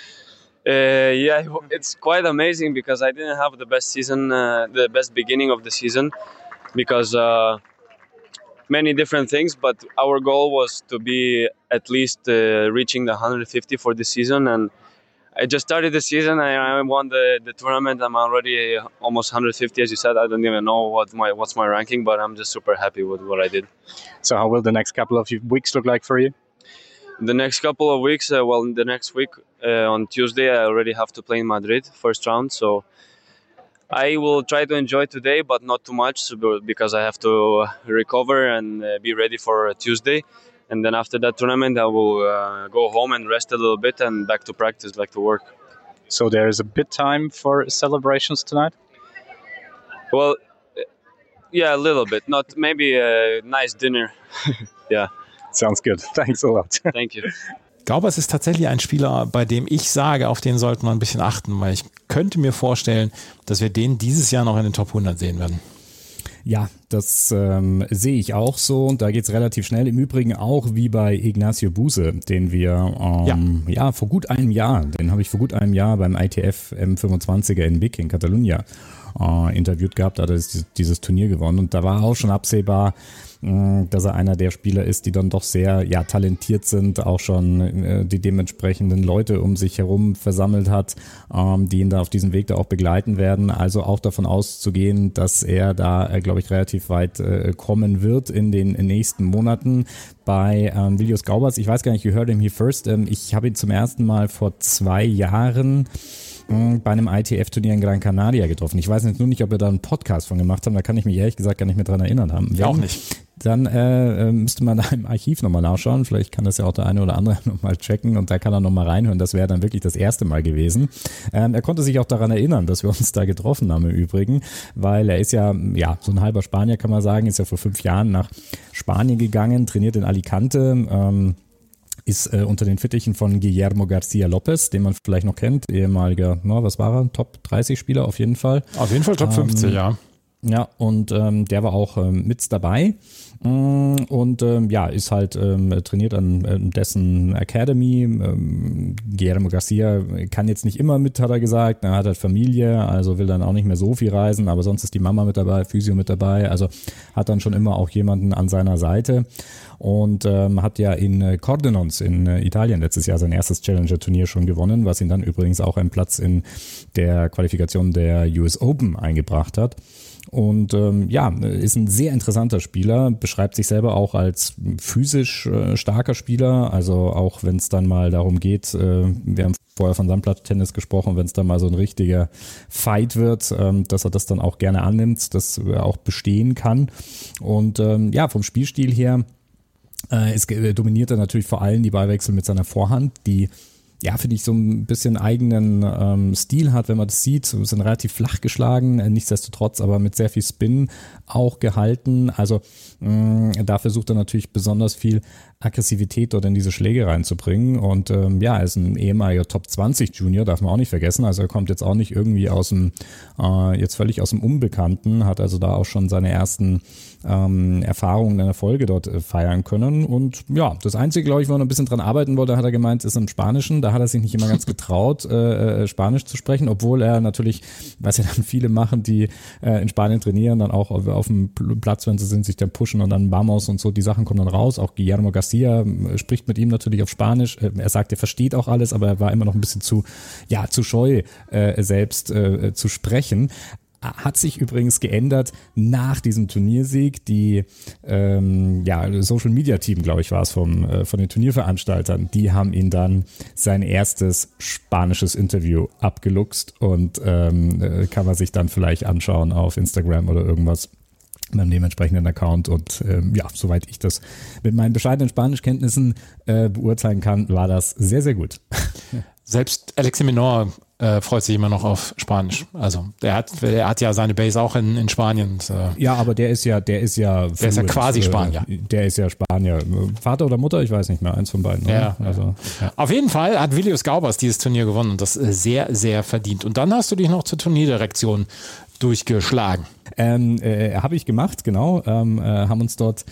Uh, yeah, it's quite amazing because I didn't have the best season, uh, the best beginning of the season, because uh, many different things. But our goal was to be at least uh, reaching the one hundred fifty for the season, and I just started the season. I, I won the, the tournament. I'm already almost one hundred fifty, as you said. I don't even know what my what's my ranking, but I'm just super happy with what I did. So how will the next couple of weeks look like for you? The next couple of weeks, uh, well, the next week uh, on Tuesday, I already have to play in Madrid, first round. So I will try to enjoy today, but not too much because I have to recover and uh, be ready for Tuesday. And then after that tournament, I will uh, go home and rest a little bit and back to practice, back to work. So there is a bit time for celebrations tonight? Well, yeah, a little bit. Not maybe a nice dinner. Yeah. Sounds good. Thanks a lot. Thank you. Gaubers ist tatsächlich ein Spieler, bei dem ich sage, auf den sollten wir ein bisschen achten, weil ich könnte mir vorstellen, dass wir den dieses Jahr noch in den Top hundert sehen werden. Ja, das ähm, sehe ich auch so. Da geht's relativ schnell. Im Übrigen auch wie bei Ignacio Buse, den wir ähm, ja. ja vor gut einem Jahr, den habe ich vor gut einem Jahr beim I T F M fünfundzwanziger in Vic in Catalunya äh, interviewt gehabt. Da hat er dieses Turnier gewonnen und da war auch schon absehbar, dass er einer der Spieler ist, die dann doch sehr ja talentiert sind, auch schon äh, die dementsprechenden Leute um sich herum versammelt hat, ähm, die ihn da auf diesem Weg da auch begleiten werden. Also auch davon auszugehen, dass er da, äh, glaube ich, relativ weit äh, kommen wird in den nächsten Monaten. Bei ähm, Vilius Gaubers, ich weiß gar nicht, you heard him here first, ähm, ich habe ihn zum ersten Mal vor zwei Jahren bei einem I T F-Turnier in Gran Canaria getroffen. Ich weiß jetzt nur nicht, ob wir da einen Podcast von gemacht haben, da kann ich mich ehrlich gesagt gar nicht mehr dran erinnern haben. Ja, auch nicht. Dann äh, müsste man da im Archiv nochmal nachschauen, vielleicht kann das ja auch der eine oder andere nochmal checken und da kann er nochmal reinhören, das wäre dann wirklich das erste Mal gewesen. Ähm, er konnte sich auch daran erinnern, dass wir uns da getroffen haben im Übrigen, weil er ist ja, ja so ein halber Spanier kann man sagen, ist ja vor fünf Jahren nach Spanien gegangen, trainiert in Alicante, ähm, ist äh, unter den Fittichen von Guillermo Garcia Lopez, den man vielleicht noch kennt, ehemaliger, na, was war er, Top dreißig Spieler auf jeden Fall. Auf jeden Fall Top fünfzig, ähm, ja. Ja, und ähm, der war auch ähm, mit dabei und ähm, ja, ist halt ähm, trainiert an äh, dessen Academy. Ähm, Guillermo Garcia kann jetzt nicht immer mit, hat er gesagt. Er hat halt Familie, also will dann auch nicht mehr so viel reisen, aber sonst ist die Mama mit dabei, Physio mit dabei, also hat dann schon immer auch jemanden an seiner Seite. Und ähm, hat ja in äh, Cordenons in äh, Italien letztes Jahr sein erstes Challenger-Turnier schon gewonnen, was ihn dann übrigens auch einen Platz in der Qualifikation der U S Open eingebracht hat. Und ähm, ja, ist ein sehr interessanter Spieler, beschreibt sich selber auch als physisch äh, starker Spieler, also auch wenn es dann mal darum geht, äh, wir haben vorher von Sandplatztennis gesprochen, wenn es dann mal so ein richtiger Fight wird, ähm, dass er das dann auch gerne annimmt, dass er auch bestehen kann. Und ähm, ja, vom Spielstil her äh, ist, äh, dominiert er natürlich vor allem die Ballwechsel mit seiner Vorhand, die ja, finde ich, so ein bisschen eigenen ähm, Stil hat, wenn man das sieht. So sind relativ flach geschlagen, äh, nichtsdestotrotz aber mit sehr viel Spin auch gehalten. Also mh, da versucht er natürlich besonders viel Aggressivität dort in diese Schläge reinzubringen. Und ähm, ja, er ist ein ehemaliger Top zwanzig Junior, darf man auch nicht vergessen. Also er kommt jetzt auch nicht irgendwie aus dem, äh, jetzt völlig aus dem Unbekannten, hat also da auch schon seine ersten ähm, Erfahrungen in der Folge dort äh, feiern können. Und ja, das Einzige, glaube ich, wo er noch ein bisschen dran arbeiten wollte, hat er gemeint, ist im Spanischen. Da hat er sich nicht immer ganz getraut, äh, Spanisch zu sprechen, obwohl er natürlich, was ja dann viele machen, die äh, in Spanien trainieren, dann auch auf, auf dem Platz, wenn sie sind, sich dann pushen und dann Vamos und so, die Sachen kommen dann raus. Auch Guillermo Garcia äh, spricht mit ihm natürlich auf Spanisch. Äh, er sagt, er versteht auch alles, aber er war immer noch ein bisschen zu, ja, zu scheu, äh, selbst äh, zu sprechen. Hat sich übrigens geändert nach diesem Turniersieg. Die ähm, ja, Social Media Team, glaube ich, war es vom, äh, von den Turnierveranstaltern, die haben ihn dann sein erstes spanisches Interview abgeluchst und ähm, äh, kann man sich dann vielleicht anschauen auf Instagram oder irgendwas beim dementsprechenden Account. Und ähm, ja, soweit ich das mit meinen bescheidenen Spanischkenntnissen äh, beurteilen kann, war das sehr, sehr gut. Selbst Alexis Minor äh, freut sich immer noch auf Spanisch. Also der hat, der hat ja seine Base auch in, in Spanien. Und, äh, ja, aber der ist ja, der ist ja, der ist ja quasi Spanier. Äh, der ist ja Spanier. Vater oder Mutter, ich weiß nicht mehr, eins von beiden. Ja, also ja. Auf jeden Fall hat Vilius Gaubers dieses Turnier gewonnen und das sehr, sehr verdient. Und dann hast du dich noch zur Turnierdirektion durchgeschlagen. Ähm, äh, habe ich gemacht, genau. Ähm, äh, haben uns dort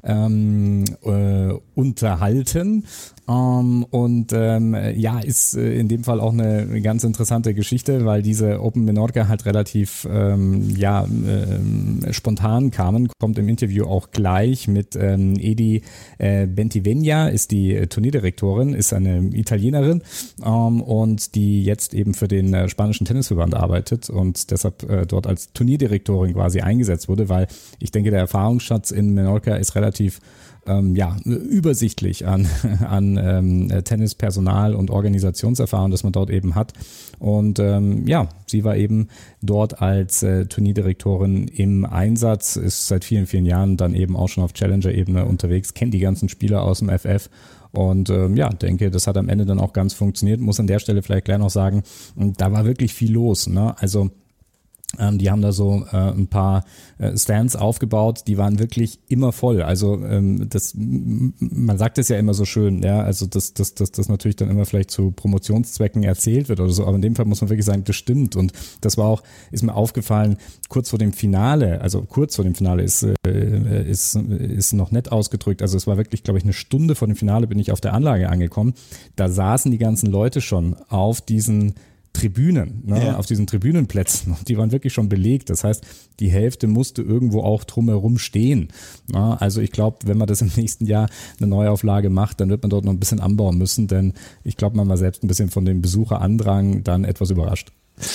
ähm, äh, unterhalten. Um, und ähm, ja, ist äh, in dem Fall auch eine, eine ganz interessante Geschichte, weil diese Open Menorca halt relativ ähm, ja äh, spontan kamen. Kommt im Interview auch gleich mit ähm, Edi äh, Bentivegna, ist die äh, Turnierdirektorin, ist eine Italienerin ähm, und die jetzt eben für den äh, spanischen Tennisverband arbeitet und deshalb äh, dort als Turnierdirektorin dann quasi eingesetzt wurde, weil ich denke, der Erfahrungsschatz in Menorca ist relativ ähm, ja, übersichtlich an, an ähm, Tennispersonal und Organisationserfahrung, das man dort eben hat. Und ähm, ja, sie war eben dort als äh, Turnierdirektorin im Einsatz, ist seit vielen, vielen Jahren dann eben auch schon auf Challenger-Ebene unterwegs, kennt die ganzen Spieler aus dem F F. Und ähm, ja, denke, das hat am Ende dann auch ganz funktioniert. Muss an der Stelle vielleicht gleich noch sagen, da war wirklich viel los, ne? Also Ähm, die haben da so äh, ein paar äh, Stands aufgebaut, die waren wirklich immer voll. Also ähm, das, man sagt es ja immer so schön, ja, also dass das, das, das natürlich dann immer vielleicht zu Promotionszwecken erzählt wird oder so, aber in dem Fall muss man wirklich sagen, das stimmt. Und das war auch, ist mir aufgefallen, kurz vor dem Finale, also kurz vor dem Finale ist, äh, ist, ist noch nett ausgedrückt, also es war wirklich, glaube ich, eine Stunde vor dem Finale bin ich auf der Anlage angekommen, da saßen die ganzen Leute schon auf diesen Tribünen, ne, ja. auf diesen Tribünenplätzen. Die waren wirklich schon belegt. Das heißt, die Hälfte musste irgendwo auch drumherum stehen. Na, also ich glaube, wenn man das im nächsten Jahr eine Neuauflage macht, dann wird man dort noch ein bisschen anbauen müssen, denn ich glaube, man war selbst ein bisschen von dem Besucherandrang dann etwas überrascht.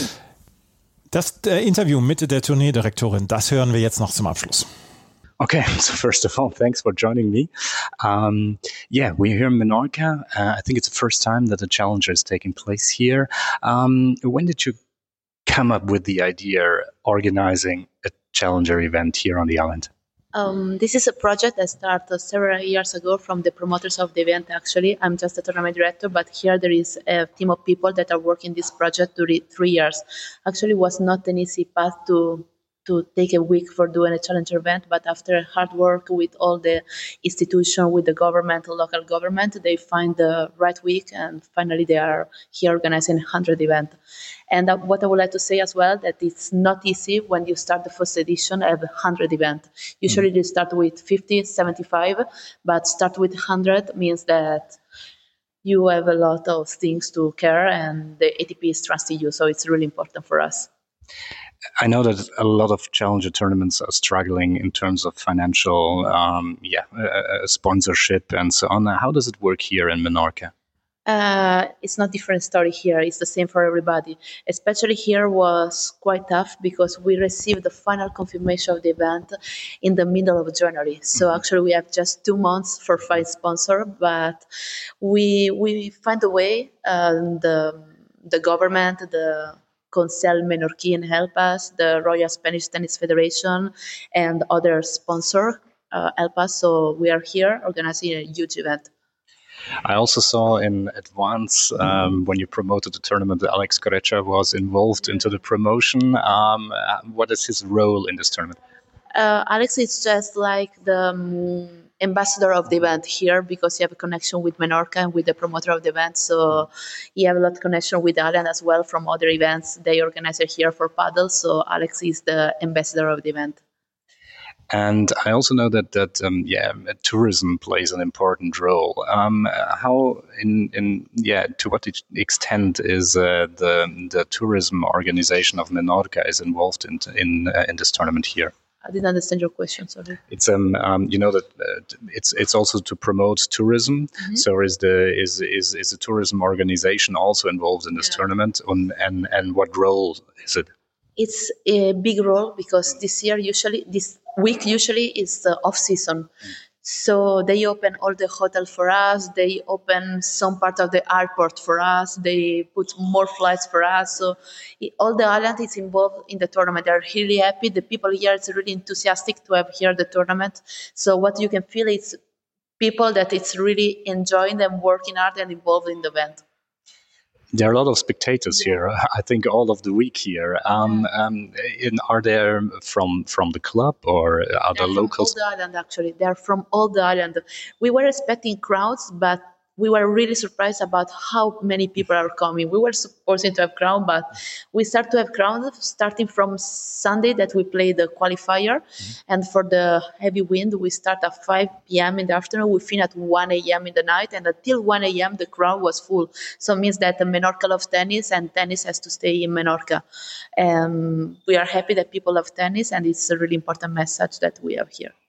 Das äh, Interview mit der Turnierdirektorin, das hören wir jetzt noch zum Abschluss. Okay, so first of all, thanks for joining me. Um, yeah, we're here in Menorca. Uh, I think it's the first time that the Challenger is taking place here. Um, when did you come up with the idea organizing a Challenger event here on the island? Um, this is a project that started several years ago from the promoters of the event, actually. I'm just a tournament director, but here there is a team of people that are working this project during three years. Actually, it was not an easy path to to take a week for doing a Challenger event, but after hard work with all the institution, with the government, local government, they find the right week, and finally they are here organizing a hundred event. And uh, what I would like to say as well, that it's not easy when you start the first edition of a hundred event. Usually mm-hmm. you start with fifty, seventy-five, but start with one hundred means that you have a lot of things to care, and the A T P is trusting you, so it's really important for us. I know that a lot of Challenger tournaments are struggling in terms of financial, um, yeah, uh, sponsorship and so on. How does it work here in Menorca? Uh, it's not different story here. It's the same for everybody. Especially here was quite tough because we received the final confirmation of the event in the middle of January. So mm-hmm. actually we have just two months for find sponsor, but we we find a way. Uh, the the government, the Consell Menorquin help us, the Royal Spanish Tennis Federation, and other sponsor uh, help us. So we are here organizing a huge event. I also saw in advance um, when you promoted the tournament that Alex Corretja was involved into the promotion. Um, what is his role in this tournament? Uh, Alex is just like the um, ambassador of the event here because he have a connection with Menorca and with the promoter of the event. So he have a lot of connection with the island as well from other events they organize here for paddle. So Alex is the ambassador of the event. And I also know that that um, yeah, tourism plays an important role. Um, how in in yeah, to what extent is uh, the the tourism organization of Menorca is involved in in uh, in this tournament here? I didn't understand your question. Sorry. It's um, um you know that uh, it's it's also to promote tourism. Mm-hmm. So is the is is is the tourism organization also involved in this yeah. tournament? And, and and what role is it? It's a big role because this year usually this week usually is the off season. Mm. So they open all the hotel for us. They open some part of the airport for us. They put more flights for us. So it, all the island is involved in the tournament. They're really happy. The people here is really enthusiastic to have here the tournament. So what you can feel is people that it's really enjoying them working hard and involved in the event. There are a lot of spectators yeah. here. I think all of the week here. Um, yeah. um, in, are they from from the club or are They're the locals? From all the island, actually. They're from all the island. We were expecting crowds, but we were really surprised about how many people are coming. We were supposed to have crowd, but we start to have crowd starting from Sunday that we play the qualifier. Mm-hmm. And for the heavy wind, we start at five p.m. in the afternoon. We finish at one a.m. in the night. And until one a.m., the crowd was full. So it means that the Menorca loves tennis and tennis has to stay in Menorca. Um, we are happy that people love tennis, and it's a really important message that we have here.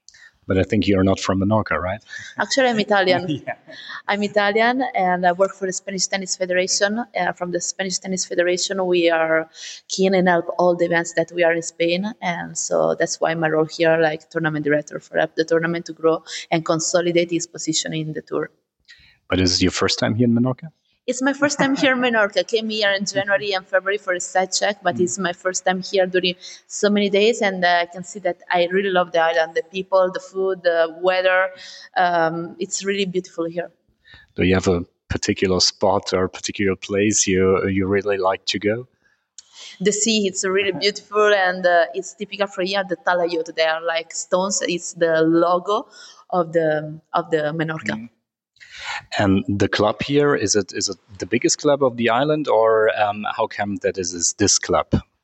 But I think you're not from Menorca, right? Actually, I'm Italian. Yeah. I'm Italian, and I work for the Spanish Tennis Federation. Uh, from the Spanish Tennis Federation, we are keen and help all the events that we are in Spain, and so that's why my role here, like tournament director, for help the tournament to grow and consolidate its position in the tour. But is it your first time here in Menorca? It's my first time here in Menorca. I came here in January and February for a side check, but mm. it's my first time here during so many days, and uh, I can see that I really love the island, the people, the food, the weather. Um, it's really beautiful here. Do you have a particular spot or particular place you you really like to go? The sea, it's really beautiful, and uh, it's typical for here, the talayot. They are like stones. It's the logo of the of the Menorca. Mm. And the club here, is it is it the biggest club of the island, or um, how come that is, is this club?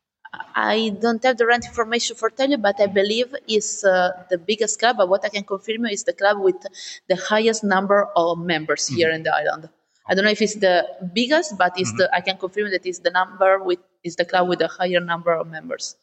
I don't have the right information for tell you, but I believe it's uh, the biggest club. But what I can confirm is the club with the highest number of members here mm-hmm. in the island. I don't know if it's the biggest, but it's mm-hmm. the I can confirm that it's the number with is the club with the higher number of members.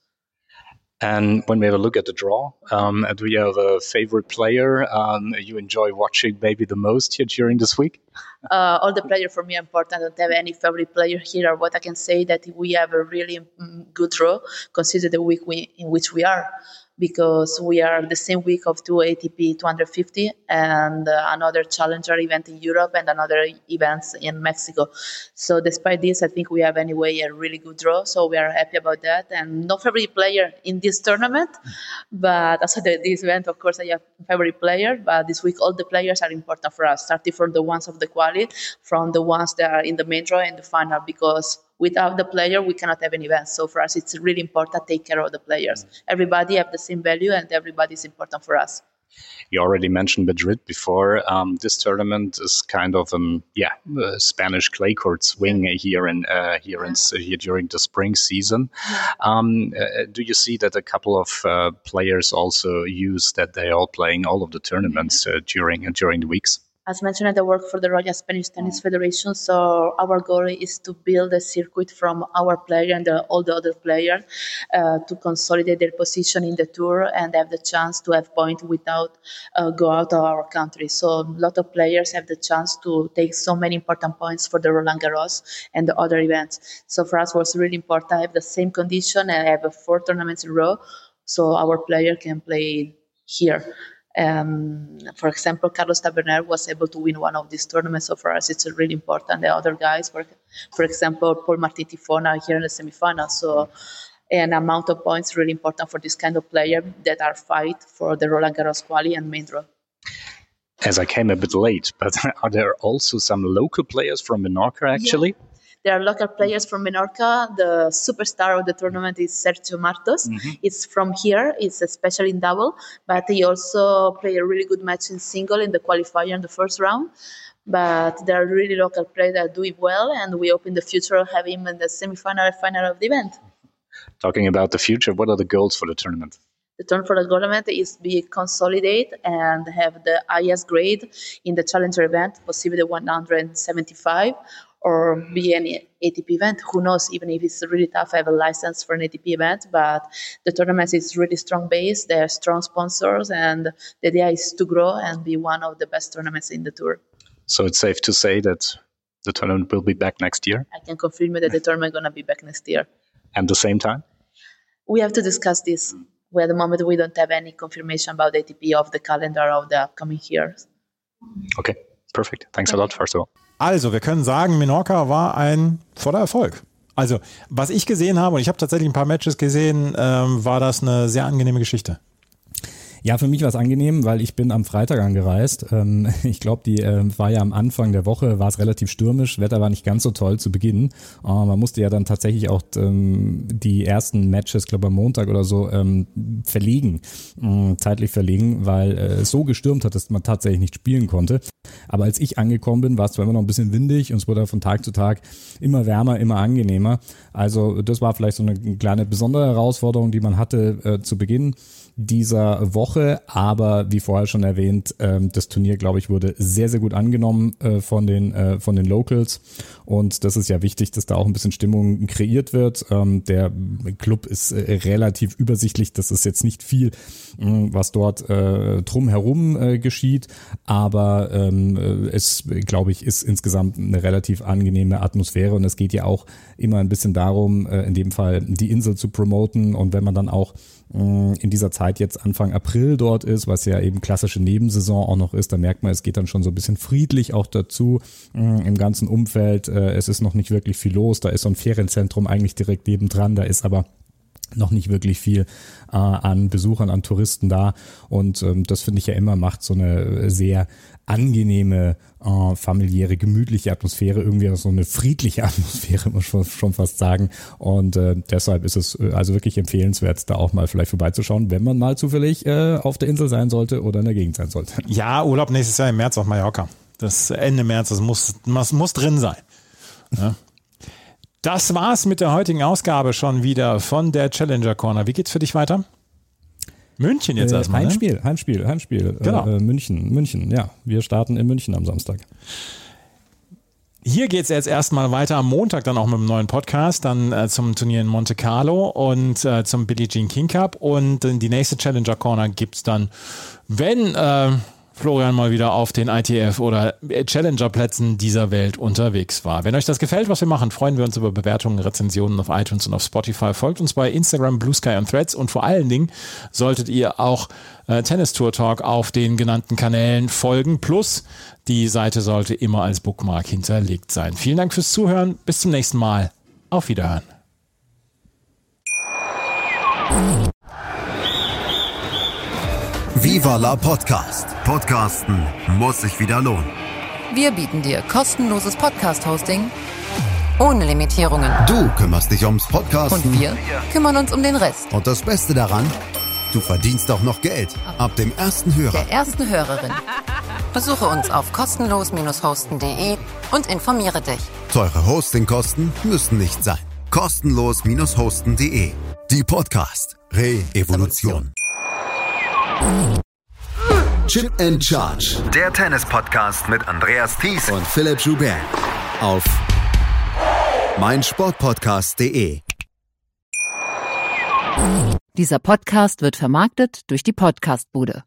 And when we have a look at the draw, um, do you have a favorite player um, you enjoy watching maybe the most here during this week? Uh, all the players for me are important. I don't have any favorite player here. What I can say that we have a really good draw, consider the week we, in which we are, because we are the same week of two A T P two fifty and uh, another challenger event in Europe and another events in Mexico. So despite this, I think we have anyway a really good draw. So we are happy about that. And no favorite player in this tournament, but also the, this event, of course, I have favorite player. But this week, all the players are important for us, starting from the ones of the quali, from the ones that are in the main draw and the final, because without the player, we cannot have an event. So for us, it's really important to take care of the players. Everybody have the same value, and everybody is important for us. You already mentioned Madrid before. Um, this tournament is kind of um, yeah, a Spanish clay court swing here in uh, here in here during the spring season. Um, uh, do you see that a couple of uh, players also use that they are playing all of the tournaments uh, during uh, during the weeks? As mentioned, I work for the Royal Spanish Tennis Federation, so our goal is to build a circuit from our player and the, all the other players uh, to consolidate their position in the tour and have the chance to have points without uh, go out of our country. So a lot of players have the chance to take so many important points for the Roland Garros and the other events. So for us, it was really important to have the same condition and have four tournaments in a row, so our player can play here. Um, for example, Carlos Taberner was able to win one of these tournaments, so for us it's really important. The other guys, for, for example, Paul Martin Tifona here in the semifinals, so an amount of points really important for this kind of player that are fight for the Roland Garros quali and main draw. As I came a bit late, but are there also some local players from Menorca actually? Yeah. There are local players from Menorca. The superstar of the tournament is Sergio Martos. Mm-hmm. It's from here. It's especially in double, but he also played a really good match in single in the qualifier in the first round. But there are really local players that are doing well, and we hope in the future have him in the semifinal and final of the event. Talking about the future, what are the goals for the tournament? The turn for the tournament is to be consolidate and have the highest grade in the challenger event, possibly the one seventy-five. Or be any A T P event. Who knows, even if it's really tough, I have a license for an A T P event, but the tournament is really strong base, they have strong sponsors, and the idea is to grow and be one of the best tournaments in the tour. So it's safe to say that the tournament will be back next year? I can confirm that the tournament is going to be back next year. And the same time? We have to discuss this. We, at the moment, we don't have any confirmation about the A T P of the calendar of the upcoming years. Okay, perfect. Thanks a lot, first of all. Also, wir können sagen, Menorca war ein voller Erfolg. Also, was ich gesehen habe, und ich habe tatsächlich ein paar Matches gesehen, ähm, war das eine sehr angenehme Geschichte. Ja, für mich war es angenehm, weil ich bin am Freitag angereist. Ähm, ich glaube, die äh, war ja am Anfang der Woche, war es relativ stürmisch, Wetter war nicht ganz so toll zu Beginn. Äh, man musste ja dann tatsächlich auch ähm, die ersten Matches, glaube am Montag oder so, ähm, verlegen, äh, zeitlich verlegen, weil äh, es so gestürmt hat, dass man tatsächlich nicht spielen konnte. Aber als ich angekommen bin, war es zwar immer noch ein bisschen windig und es wurde von Tag zu Tag immer wärmer, immer angenehmer. Also das war vielleicht so eine kleine besondere Herausforderung, die man hatte äh, zu Beginn dieser Woche. Woche, aber wie vorher schon erwähnt, ähm, das Turnier, glaube ich, wurde sehr, sehr gut angenommen äh, von den äh, von den Locals und das ist ja wichtig, dass da auch ein bisschen Stimmung kreiert wird. Ähm, der Club ist äh, relativ übersichtlich, das ist jetzt nicht viel, mh, was dort äh, drumherum äh, geschieht, aber ähm, es, glaube ich, ist insgesamt eine relativ angenehme Atmosphäre und es geht ja auch immer ein bisschen darum, äh, in dem Fall die Insel zu promoten und wenn man dann auch mh, in dieser Zeit jetzt Anfang April dort ist, was ja eben klassische Nebensaison auch noch ist, da merkt man, es geht dann schon so ein bisschen friedlich auch dazu mh, im ganzen Umfeld. Äh, es ist noch nicht wirklich viel los, da ist so ein Ferienzentrum eigentlich direkt nebendran, da ist aber noch nicht wirklich viel äh, an Besuchern, an Touristen da und ähm, das finde ich ja immer macht so eine sehr angenehme, äh, familiäre, gemütliche Atmosphäre, irgendwie so eine friedliche Atmosphäre, muss man schon fast sagen und äh, deshalb ist es äh, also wirklich empfehlenswert, da auch mal vielleicht vorbeizuschauen, wenn man mal zufällig äh, auf der Insel sein sollte oder in der Gegend sein sollte. Ja, Urlaub nächstes Jahr im März auf Mallorca. Das Ende März, das muss, das muss drin sein. Ja. Das war's mit der heutigen Ausgabe schon wieder von der Challenger Corner. Wie geht's für dich weiter? München jetzt äh, erstmal, Heimspiel, ne? Heimspiel, Heimspiel. Genau. Äh, München, München, ja. Wir starten in München am Samstag. Hier geht's jetzt erstmal weiter am Montag dann auch mit einem neuen Podcast, dann äh, zum Turnier in Monte Carlo und äh, zum Billie Jean King Cup und äh, die nächste Challenger Corner gibt's dann, wenn äh, Florian mal wieder auf den I T F oder Challenger-Plätzen dieser Welt unterwegs war. Wenn euch das gefällt, was wir machen, freuen wir uns über Bewertungen, Rezensionen auf iTunes und auf Spotify. Folgt uns bei Instagram, Blue Sky und Threads und vor allen Dingen solltet ihr auch äh, Tennis Tour Talk auf den genannten Kanälen folgen. Plus die Seite sollte immer als Bookmark hinterlegt sein. Vielen Dank fürs Zuhören. Bis zum nächsten Mal. Auf Wiederhören. Viva la Podcast. Podcasten muss sich wieder lohnen. Wir bieten dir kostenloses Podcast-Hosting ohne Limitierungen. Du kümmerst dich ums Podcasten. Und wir kümmern uns um den Rest. Und das Beste daran, du verdienst auch noch Geld. Ab dem ersten Hörer. Der ersten Hörerin. Besuche uns auf kostenlos hosten punkt de und informiere dich. Teure Hostingkosten müssen nicht sein. kostenlos hosten punkt de. Die Podcast Re-Evolution. Chip and Charge. Der Tennis-Podcast mit Andreas Thies und Philipp Joubert. Auf meinsportpodcast punkt de. Dieser Podcast wird vermarktet durch die Podcastbude.